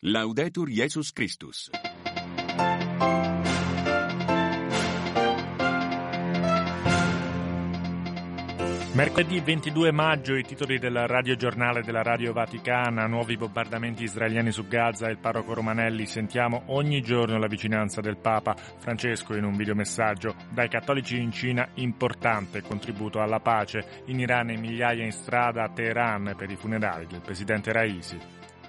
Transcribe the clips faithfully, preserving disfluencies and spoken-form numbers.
Laudetur Jesus Christus. Mercoledì ventidue maggio, i titoli del radiogiornale della Radio Vaticana: nuovi bombardamenti israeliani su Gaza e il parroco Romanelli. Sentiamo ogni giorno la vicinanza del Papa Francesco in un videomessaggio. Dai cattolici in Cina, importante contributo alla pace. In Iran migliaia in strada a Teheran per i funerali del presidente Raisi.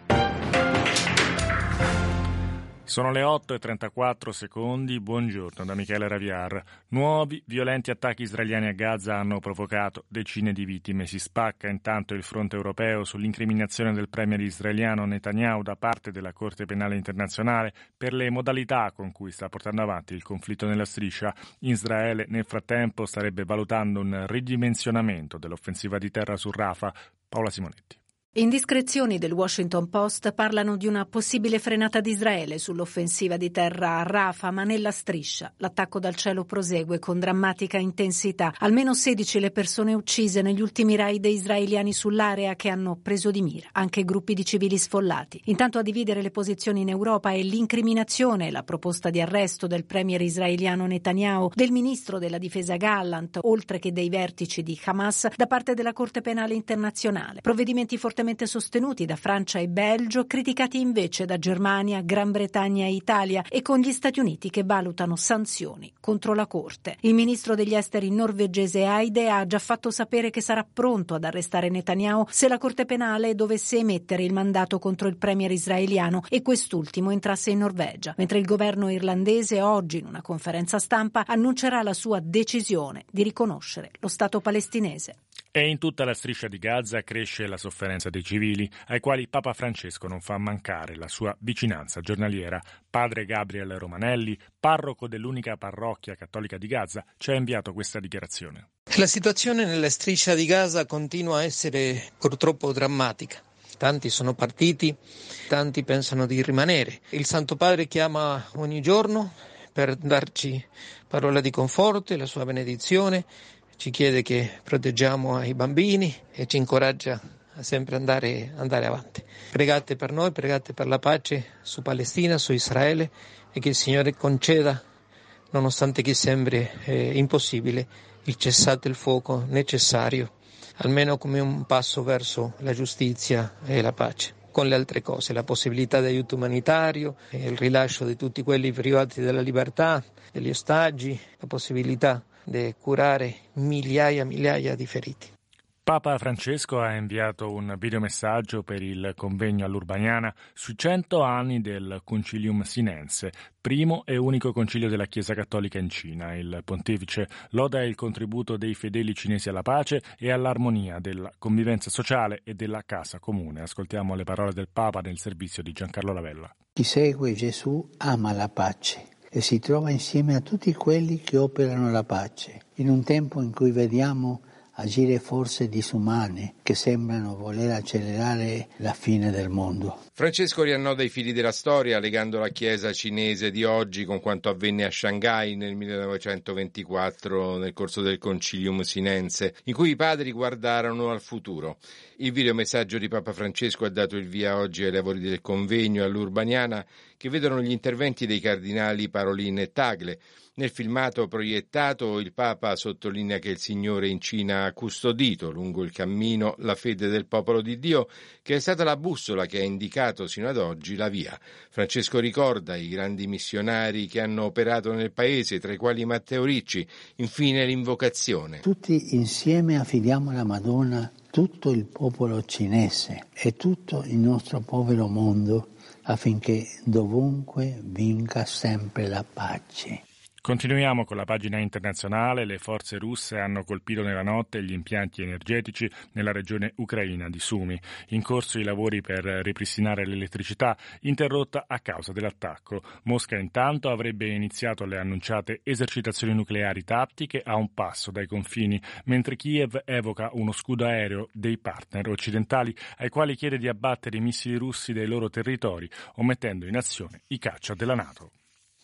Sono le otto e trentaquattro secondi, buongiorno da Michele Raviar. Nuovi violenti attacchi israeliani a Gaza hanno provocato decine di vittime. Si spacca intanto il fronte europeo sull'incriminazione del premier israeliano Netanyahu da parte della Corte Penale Internazionale per le modalità con cui sta portando avanti il conflitto nella striscia. Israele nel frattempo starebbe valutando un ridimensionamento dell'offensiva di terra su Rafah. Paola Simonetti. Indiscrezioni del Washington Post parlano di una possibile frenata di Israele sull'offensiva di terra a Rafah, ma nella striscia l'attacco dal cielo prosegue con drammatica intensità. Almeno sedici le persone uccise negli ultimi raid israeliani sull'area, che hanno preso di mira anche gruppi di civili sfollati. Intanto a dividere le posizioni in Europa è l'incriminazione e la proposta di arresto del premier israeliano Netanyahu, del ministro della difesa Gallant, oltre che dei vertici di Hamas, da parte della Corte Penale Internazionale. Provvedimenti fortemente sostenuti da Francia e Belgio, criticati invece da Germania, Gran Bretagna e Italia, e con gli Stati Uniti che valutano sanzioni contro la Corte. Il ministro degli esteri norvegese Eide ha già fatto sapere che sarà pronto ad arrestare Netanyahu se la Corte Penale dovesse emettere il mandato contro il premier israeliano e quest'ultimo entrasse in Norvegia, mentre il governo irlandese oggi in una conferenza stampa annuncerà la sua decisione di riconoscere lo Stato palestinese. E in tutta la striscia di Gaza cresce la sofferenza dei civili, ai quali Papa Francesco non fa mancare la sua vicinanza giornaliera. Padre Gabriel Romanelli, parroco dell'unica parrocchia cattolica di Gaza, ci ha inviato questa dichiarazione. La situazione nella striscia di Gaza continua a essere purtroppo drammatica. Tanti sono partiti, tanti pensano di rimanere. Il Santo Padre chiama ogni giorno per darci parola di conforto e la sua benedizione. Ci chiede che proteggiamo i bambini e ci incoraggia a sempre andare, andare avanti. Pregate per noi, pregate per la pace su Palestina, su Israele, e che il Signore conceda, nonostante che sembri eh, impossibile, il cessate il fuoco necessario, almeno come un passo verso la giustizia e la pace. Con le altre cose, la possibilità di aiuto umanitario, il rilascio di tutti quelli privati della libertà, degli ostaggi, la possibilità di curare migliaia e migliaia di feriti. Papa Francesco ha inviato un videomessaggio per il convegno all'Urbaniana sui cento anni del Concilium Sinense, primo e unico concilio della Chiesa Cattolica in Cina. Il pontefice loda il contributo dei fedeli cinesi alla pace e all'armonia della convivenza sociale e della casa comune. Ascoltiamo le parole del Papa nel servizio di Giancarlo Lavella. Chi segue Gesù ama la pace e si trova insieme a tutti quelli che operano la pace, in un tempo in cui vediamo agire forze disumane che sembrano voler accelerare la fine del mondo. Francesco riannoda i fili della storia, legando la Chiesa cinese di oggi con quanto avvenne a Shanghai nel millenovecentoventiquattro nel corso del Concilium Sinense, in cui i padri guardarono al futuro. Il videomessaggio di Papa Francesco ha dato il via oggi ai lavori del convegno all'Urbaniana, che vedono gli interventi dei cardinali Parolin e Tagle. Nel filmato proiettato il Papa sottolinea che il Signore in Cina ha custodito lungo il cammino la fede del popolo di Dio, che è stata la bussola che ha indicato sino ad oggi la via. Francesco ricorda i grandi missionari che hanno operato nel paese, tra i quali Matteo Ricci. Infine l'invocazione. Tutti insieme affidiamo alla Madonna tutto il popolo cinese e tutto il nostro povero mondo, affinché dovunque vinca sempre la pace. Continuiamo con la pagina internazionale. Le forze russe hanno colpito nella notte gli impianti energetici nella regione ucraina di Sumi. In corso i lavori per ripristinare l'elettricità, interrotta a causa dell'attacco. Mosca intanto avrebbe iniziato le annunciate esercitazioni nucleari tattiche a un passo dai confini, mentre Kiev evoca uno scudo aereo dei partner occidentali ai quali chiede di abbattere i missili russi dai loro territori o mettendo in azione i caccia della NATO.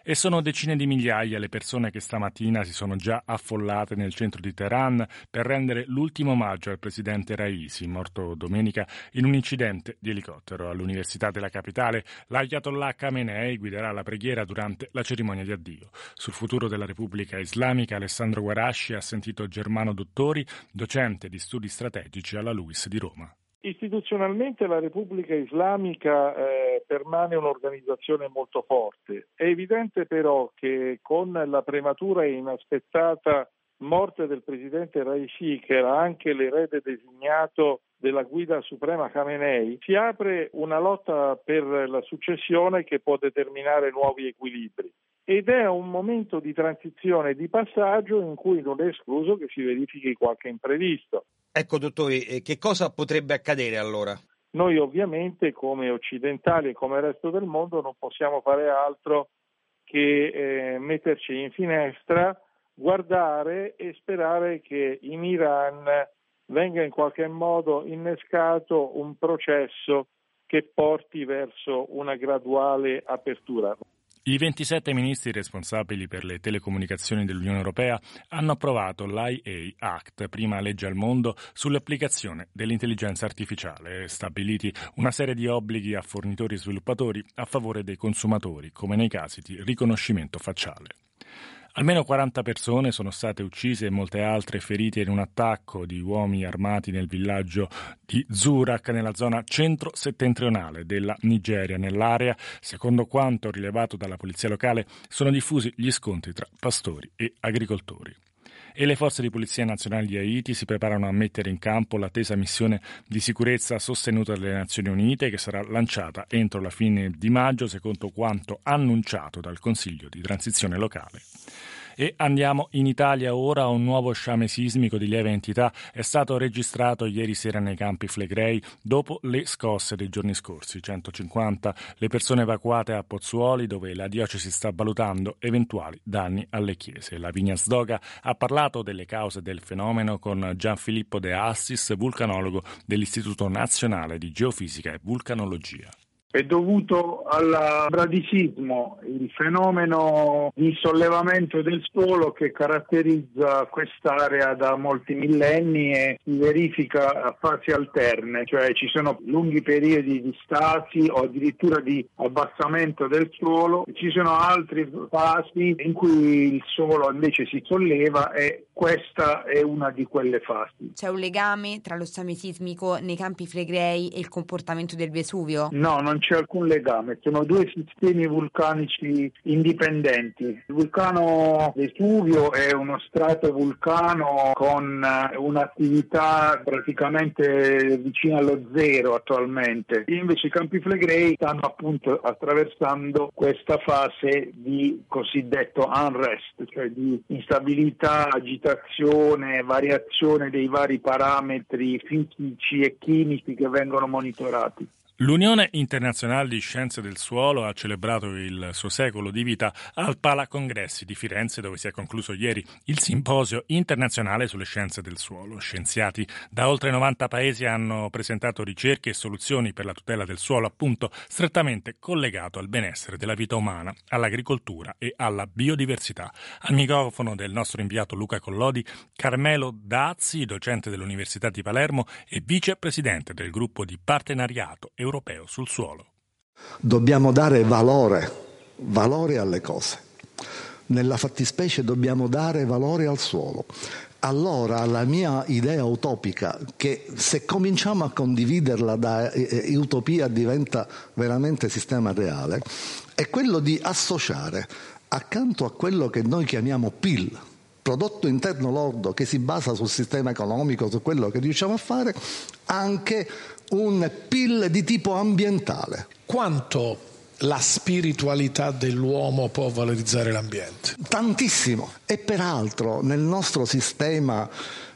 E sono decine di migliaia le persone che stamattina si sono già affollate nel centro di Teheran per rendere l'ultimo omaggio al presidente Raisi, morto domenica in un incidente di elicottero. All'Università della capitale, l'Ayatollah Khamenei guiderà la preghiera durante la cerimonia di addio. Sul futuro della Repubblica Islamica, Alessandro Guarasci ha sentito Germano Dottori, docente di studi strategici alla LUISS di Roma. Istituzionalmente la Repubblica Islamica eh, permane un'organizzazione molto forte. È evidente però che con la prematura e inaspettata morte del presidente Raisi, che era anche l'erede designato della guida suprema Khamenei, si apre una lotta per la successione che può determinare nuovi equilibri. Ed è un momento di transizione, di passaggio in cui non è escluso che si verifichi qualche imprevisto. Ecco, dottore, che cosa potrebbe accadere allora? Noi ovviamente come occidentali e come il resto del mondo non possiamo fare altro che eh, metterci in finestra, guardare e sperare che in Iran venga in qualche modo innescato un processo che porti verso una graduale apertura. I ventisette ministri responsabili per le telecomunicazioni dell'Unione Europea hanno approvato l'I A Act, prima legge al mondo sull'applicazione dell'intelligenza artificiale, stabiliti una serie di obblighi a fornitori e sviluppatori a favore dei consumatori, come nei casi di riconoscimento facciale. Almeno quaranta persone sono state uccise e molte altre ferite in un attacco di uomini armati nel villaggio di Zurak, nella zona centro-settentrionale della Nigeria. Nell'area, secondo quanto rilevato dalla polizia locale, sono diffusi gli scontri tra pastori e agricoltori. E le forze di polizia nazionali di Haiti si preparano a mettere in campo l'attesa missione di sicurezza sostenuta dalle Nazioni Unite, che sarà lanciata entro la fine di maggio, secondo quanto annunciato dal Consiglio di transizione locale. E andiamo in Italia ora. Un nuovo sciame sismico di lieve entità è stato registrato ieri sera nei Campi Flegrei dopo le scosse dei giorni scorsi. centocinquanta le persone evacuate a Pozzuoli, dove la diocesi sta valutando eventuali danni alle chiese. Lavinia Sdoga ha parlato delle cause del fenomeno con Gianfilippo De Assis, vulcanologo dell'Istituto Nazionale di Geofisica e Vulcanologia. È dovuto al bradisismo, il fenomeno di sollevamento del suolo che caratterizza quest'area da molti millenni e si verifica a fasi alterne, cioè ci sono lunghi periodi di stasi o addirittura di abbassamento del suolo, ci sono altre fasi in cui il suolo invece si solleva e questa è una di quelle fasi. C'è un legame tra lo sciame sismico nei Campi Flegrei e il comportamento del Vesuvio? No, non c'è alcun legame, sono due sistemi vulcanici indipendenti. Il vulcano Vesuvio è uno stratovulcano con un'attività praticamente vicina allo zero attualmente. Invece i Campi Flegrei stanno appunto attraversando questa fase di cosiddetto unrest, cioè di instabilità, agitazione, variazione dei vari parametri fisici e chimici che vengono monitorati. L'Unione Internazionale di Scienze del Suolo ha celebrato il suo secolo di vita al Palacongressi di Firenze, dove si è concluso ieri il simposio internazionale sulle scienze del suolo. Scienziati da oltre novanta paesi hanno presentato ricerche e soluzioni per la tutela del suolo, appunto strettamente collegato al benessere della vita umana, all'agricoltura e alla biodiversità. Al microfono del nostro inviato Luca Collodi, Carmelo Dazzi, docente dell'Università di Palermo e vicepresidente del gruppo di partenariato europeo sul suolo. Dobbiamo dare valore, valore alle cose. Nella fattispecie dobbiamo dare valore al suolo. Allora la mia idea utopica, che se cominciamo a condividerla da eh, utopia diventa veramente sistema reale, è quello di associare accanto a quello che noi chiamiamo P I L, prodotto interno lordo, che si basa sul sistema economico, su quello che riusciamo a fare, anche un P I L di tipo ambientale. Quanto la spiritualità dell'uomo può valorizzare l'ambiente? Tantissimo. E peraltro nel nostro sistema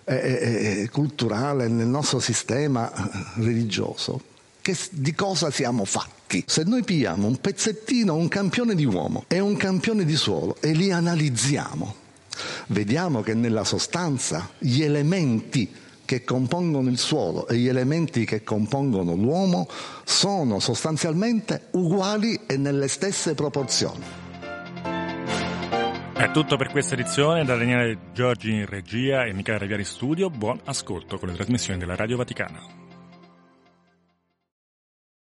eh, eh, culturale, nel nostro sistema religioso, che, di cosa siamo fatti? Se noi pigliamo un pezzettino, un campione di uomo e un campione di suolo e li analizziamo, vediamo che nella sostanza gli elementi che compongono il suolo e gli elementi che compongono l'uomo sono sostanzialmente uguali e nelle stesse proporzioni. È tutto per questa edizione, da Daniele Giorgi in regia e Michele Raviari in studio. Buon ascolto con le trasmissioni della Radio Vaticana.